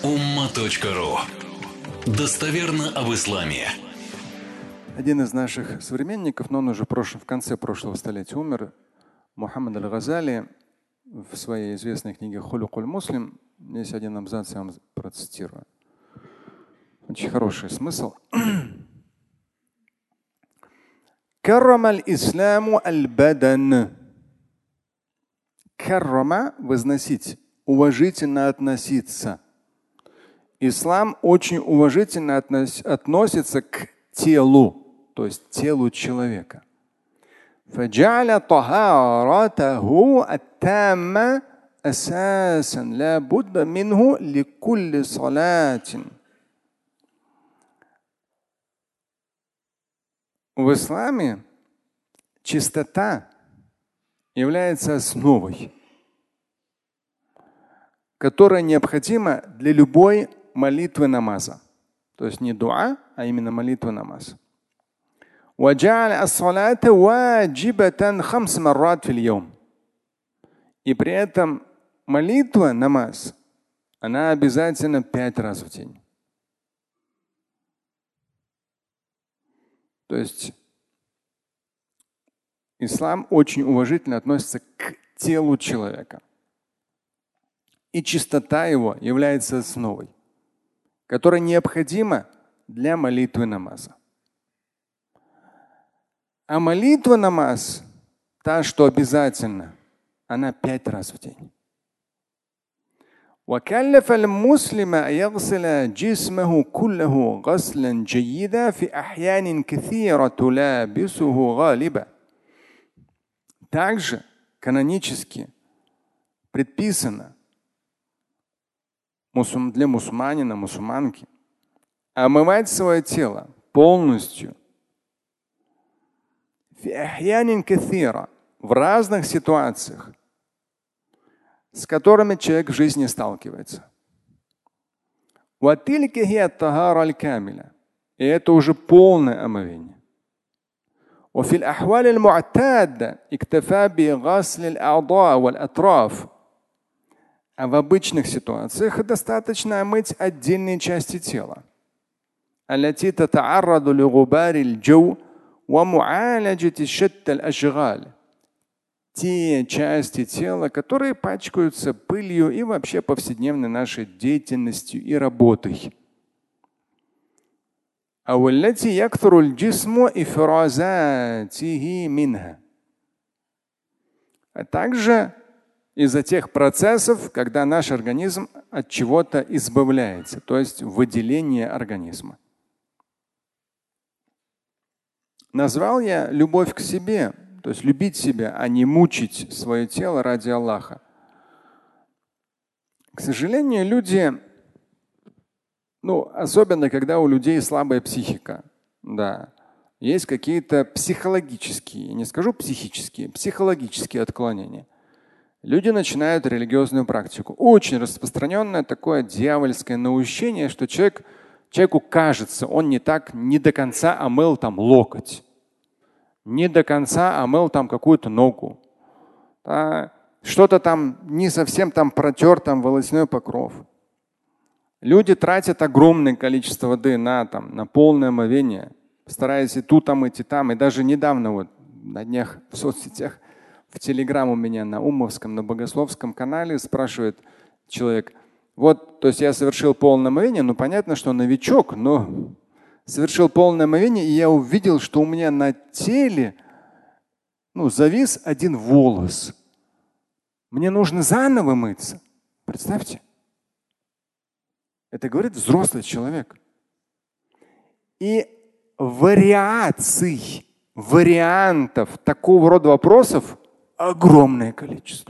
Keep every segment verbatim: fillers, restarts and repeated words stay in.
умма точка ру. Достоверно об исламе. Один из наших современников, но он уже прошлый, в конце прошлого столетия умер, Мухаммад аль-Газали, в своей известной книге «Хулюкуль муслим» есть один абзац, я вам процитирую. Очень хороший смысл. Каррама аль-исламу аль-бадан. Каррама – возносить, уважительно относиться. Ислам очень уважительно относ, относится к телу, то есть телу человека. فجعل طهارته التامة أساسا لا بد منه لكل صلاة. В исламе чистота является основой, которая необходима для любой молитвы намаза. То есть не дуа, а именно молитва намаза. وجعل الصلاة واجبة خمس مرات في اليوم. И при этом молитва намаз, она обязательно пять раз в день. То есть ислам очень уважительно относится к телу человека. И чистота его является основой, которая необходима для молитвы намаза. А молитва намаз, та, что обязательно, она пять раз в день. وكلف المسلم أن يغسل جسمه كله غسلا جيدا في أحيان كثيرة تلابسه غالبا. Также канонически предписано для мусульманина, мусульманки омывать свое тело полностью в разных ситуациях, с которыми человек в жизни сталкивается. И это уже полное омовение. وفي الأحوال المعتادة اكتفى بغسل الأعضاء والأطراف. А в обычных ситуациях достаточно омыть отдельные части тела. التي تتعرض لغبار الجو ومعالجة شتى الأشغال. Те части тела, которые пачкаются пылью и вообще повседневной нашей деятельностью и работой. أو التي يكثر الجسم إفرازاته منها. А также из-за тех процессов, когда наш организм от чего-то избавляется, то есть выделение организма. Назвал я любовь к себе, то есть любить себя, а не мучить свое тело ради Аллаха. К сожалению, люди, ну, особенно когда у людей слабая психика, да, есть какие-то психологические, не скажу психические, психологические отклонения. Люди начинают религиозную практику. Очень распространенное такое дьявольское наущение, что человек, человеку кажется, он не так, не до конца омыл там локоть, не до конца омыл там какую-то ногу, да, что-то там не совсем там протер там волосяной покров. Люди тратят огромное количество воды на, там, на полное омовение, стараясь и тут омыть, и там. И даже недавно вот на днях в соцсетях, в Телеграм у меня на Умовском, на Богословском канале спрашивает человек, вот, то есть я совершил полное омовение, ну понятно, что новичок, но совершил полное омовение, и я увидел, что у меня на теле ну, завис один волос. Мне нужно заново мыться. Представьте. Это говорит взрослый человек. И вариаций, вариантов такого рода вопросов огромное количество.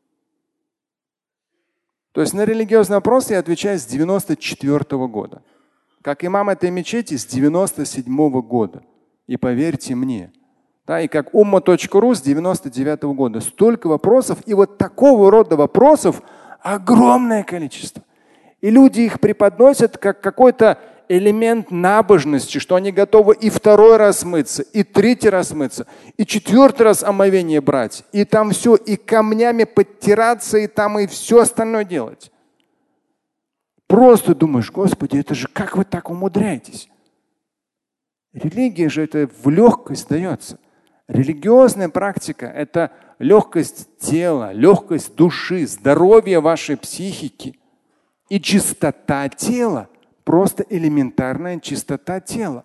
То есть на религиозный вопрос я отвечаю с девяносто четвёртого года. Как имам этой мечети с девяносто седьмого года. И поверьте мне. Да, и как умма точка ру с девяносто девятого года. Столько вопросов. И вот такого рода вопросов огромное количество. И люди их преподносят как какой-то элемент набожности, что они готовы и второй раз мыться, и третий раз мыться, и четвертый раз омовение брать, и там все, и камнями подтираться, и там и все остальное делать. Просто думаешь, Господи, это же как вы так умудряетесь? Религия же это в легкость дается. Религиозная практика – это легкость тела, легкость души, здоровье вашей психики и чистота тела. Просто элементарная чистота тела.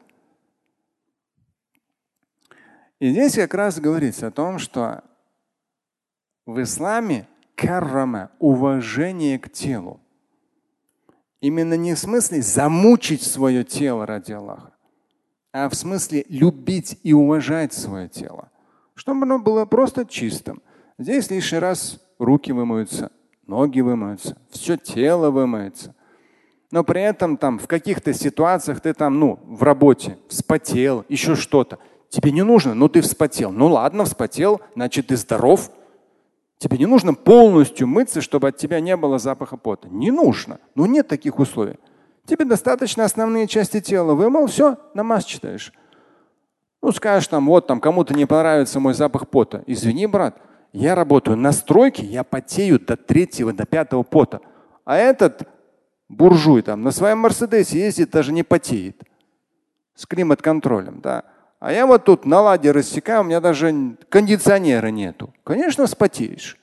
И здесь как раз говорится о том, что в исламе каррама – уважение к телу. Именно не в смысле замучить свое тело ради Аллаха, а в смысле любить и уважать свое тело, чтобы оно было просто чистым. Здесь лишний раз руки вымоются, ноги вымоются, все тело вымоется. Но при этом там в каких-то ситуациях ты там, ну, в работе вспотел, еще что-то. Тебе не нужно, но ты вспотел. Ну ладно, вспотел, значит ты здоров. Тебе не нужно полностью мыться, чтобы от тебя не было запаха пота. Не нужно. Ну нет таких условий. Тебе достаточно основные части тела вымыл, все, намаз читаешь. Ну скажешь там, вот там кому-то не понравится мой запах пота. Извини, брат, я работаю на стройке, я потею до третьего, до пятого пота. А этот буржуй там на своем Мерседесе ездит, даже не потеет. С климат-контролем, да. А я вот тут на ладе рассекаю, у меня даже кондиционера нету. Конечно, вспотеешь.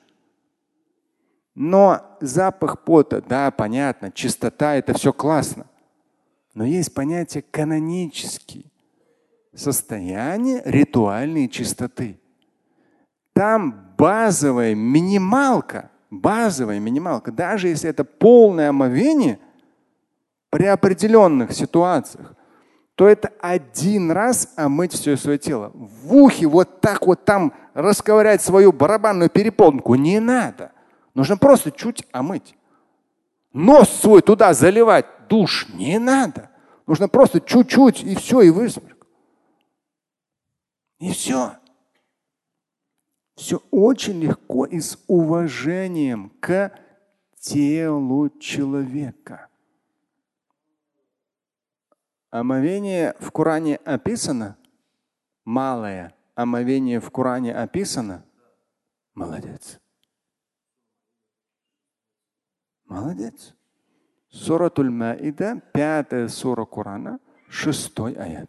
Но запах пота, да, понятно, чистота – это все классно. Но есть понятие канонические. Состояние ритуальной чистоты. Там базовая минималка, базовая минималка, даже если это полное омовение, при определенных ситуациях, то это один раз омыть все свое тело. В ухе вот так вот там расковырять свою барабанную перепонку не надо. Нужно просто чуть омыть. Нос свой туда заливать душ не надо. Нужно просто чуть-чуть и все, и высморк. И все. Все очень легко и с уважением к телу человека. Омовение в Коране описано? Малое. Омовение в Коране описано? Молодец. Молодец. Суратуль Маида, пятая сура Корана, шестой аят.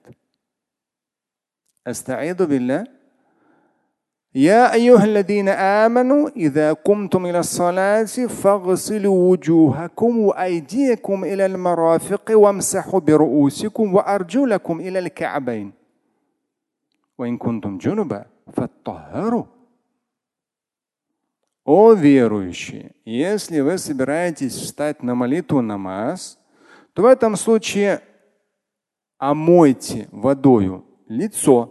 Астаиду билля. يا أيها الذين آمنوا إذا قمتم إلى الصلاة فاغسلوا وجوهكم وأيديكم إلى المرافق وامسحوا برؤوسكم وأرجلكم إلى الكعبين وإن كنتم جنبا فطهروا. О верующие, если вы собираетесь встать на молитву намаз, то в этом случае омойте водою лицо.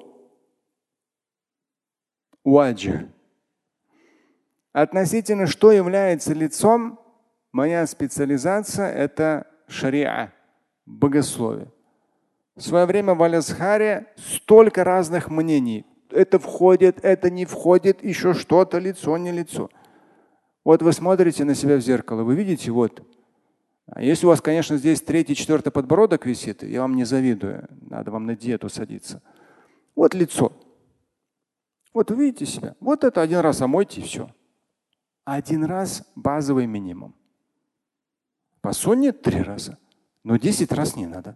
Ваджа. Относительно что является лицом, моя специализация – это шариа, богословие. В свое время в Аль-Азхаре столько разных мнений. Это входит, это не входит, еще что-то, лицо, не лицо. Вот вы смотрите на себя в зеркало, вы видите, вот. А если у вас, конечно, здесь третий, четвертый подбородок висит, я вам не завидую, надо вам на диету садиться. Вот лицо. Вот вы видите себя. Вот это один раз омойте и все. Один раз базовый минимум. По сунне три раза. Но десять раз не надо.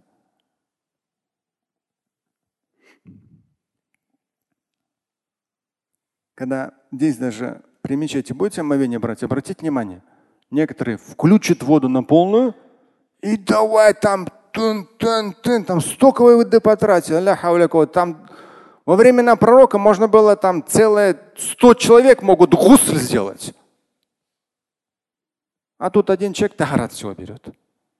Когда здесь даже при мечети будете омовение брать, обратите внимание. Некоторые включат воду на полную и давай там тун-тун-тун, там столько воды потратили. Там во времена пророка можно было там целое сто человек могут гусль сделать. А тут один человек тахарат всего берет.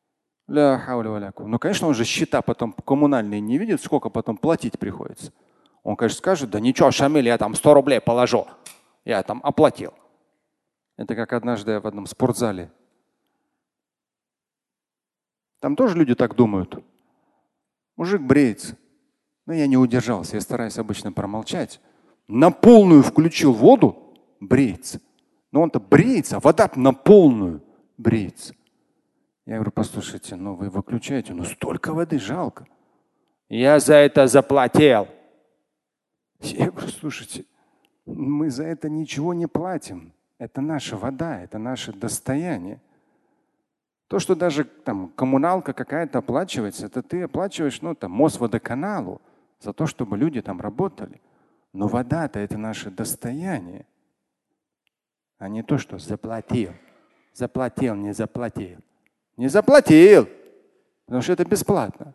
Ну, конечно, он же счета потом коммунальные не видит, сколько потом платить приходится. Он, конечно, скажет, да ничего, Шамиль, я там сто рублей положу. Я там оплатил. Это как однажды я в одном спортзале. Там тоже люди так думают. Мужик бреется. Но я не удержался, я стараюсь обычно промолчать. На полную включил воду, бреется. Но он-то бреется, а вода на полную бреется. Я говорю, послушайте, ну вы выключаете, ну столько воды жалко. Я за это заплатил. Я говорю, слушайте, мы за это ничего не платим. Это наша вода, это наше достояние. То, что даже там коммуналка какая-то оплачивается, это ты оплачиваешь, ну, там, Мосводоканалу за то, чтобы люди там работали. Но вода-то это наше достояние, а не то, что заплатил. Заплатил, не заплатил. Не заплатил, потому что это бесплатно.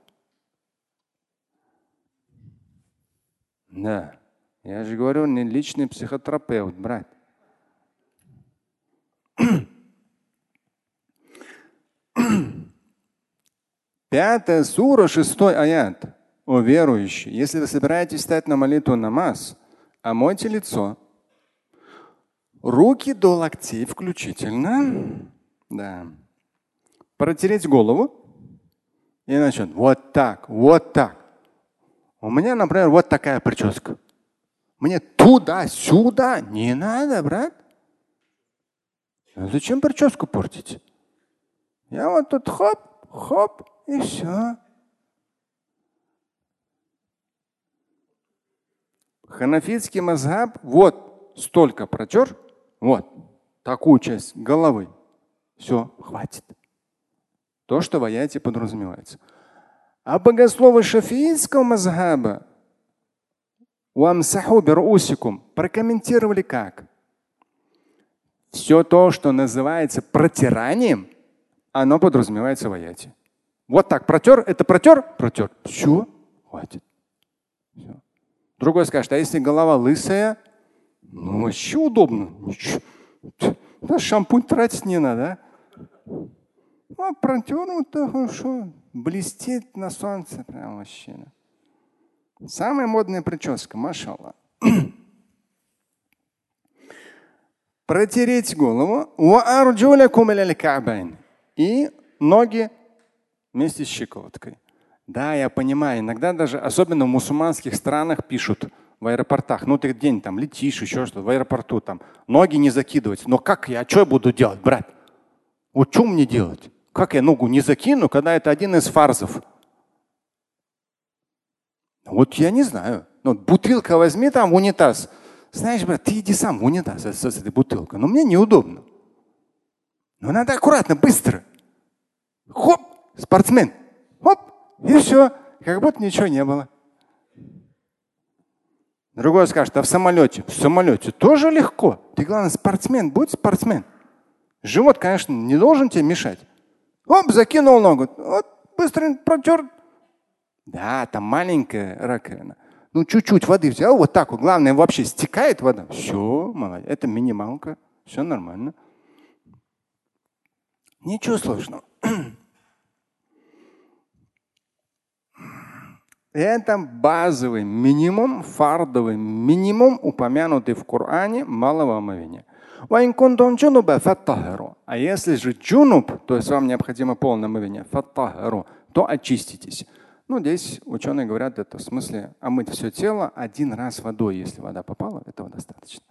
Да. Я же говорю, не личный психотерапевт, брат. Пятая сура, шестой аят. О верующие, если вы собираетесь встать на молитву намаз, омойте лицо, руки до локтей включительно, да. Протереть голову и начнет вот так, вот так. У меня, например, вот такая прическа. Мне туда-сюда не надо, брат. А зачем прическу портить? Я вот тут хоп, хоп и все. Ханафитский мазхаб вот столько протер, вот такую часть головы. Все, хватит. То, что в аяте подразумевается. А богословы шафиитского мазхаба прокомментировали как? Все то, что называется протиранием, оно подразумевается в аяте. Вот так протер, это протер, протер. Все, хватит. Все. Другой скажет, а если голова лысая, ну вообще удобно. Да, шампунь тратить не надо. А протер вот так хорошо. Блестит на солнце прям вообще. Самая модная прическа, машаллах. Протереть голову. И ноги вместе с щиколоткой. Да, я понимаю, иногда даже, особенно в мусульманских странах пишут в аэропортах, ну ты день там летишь, еще что-то, в аэропорту там, ноги не закидывать. Но как я, что я буду делать, брат? Вот что мне делать? Как я ногу не закину, когда это один из фарзов? Вот я не знаю. Ну, бутылка возьми там в унитаз. Знаешь, брат, ты иди сам в унитаз с, с этой бутылкой. Но мне неудобно. Но надо аккуратно, быстро. Хоп, спортсмен. Хоп, и все. Как будто ничего не было. Другой скажет, а в самолете? В самолете тоже легко. Ты, главное, спортсмен, будь спортсмен. Живот, конечно, не должен тебе мешать. Оп, закинул ногу. Вот, быстро протер. Да, там маленькая раковина. Ну, чуть-чуть воды взял, вот так вот. Главное, вообще стекает вода. Все, молодец. Это минималка. Все нормально. Ничего сложного. Это базовый минимум, фардовый минимум, упомянутый в Коране малого омовения. А если же джунуб, то есть вам необходимо полное омовение, то очиститесь. Ну, здесь ученые говорят, это в смысле омыть все тело один раз водой, если вода попала, этого достаточно.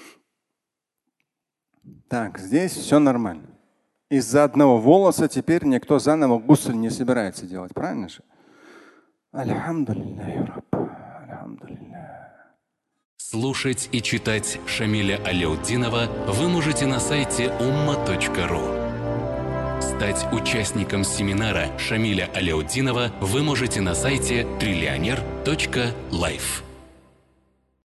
Так, здесь все нормально. Из-за одного волоса теперь никто заново гусль не собирается делать, правильно же? Альхамдулиллахи рабб. Альхамдулиллах. Слушать и читать Шамиля Аляутдинова вы можете на сайте умма точка ру. Стать участником семинара Шамиля Аляутдинова вы можете на сайте триллионер точка лайф.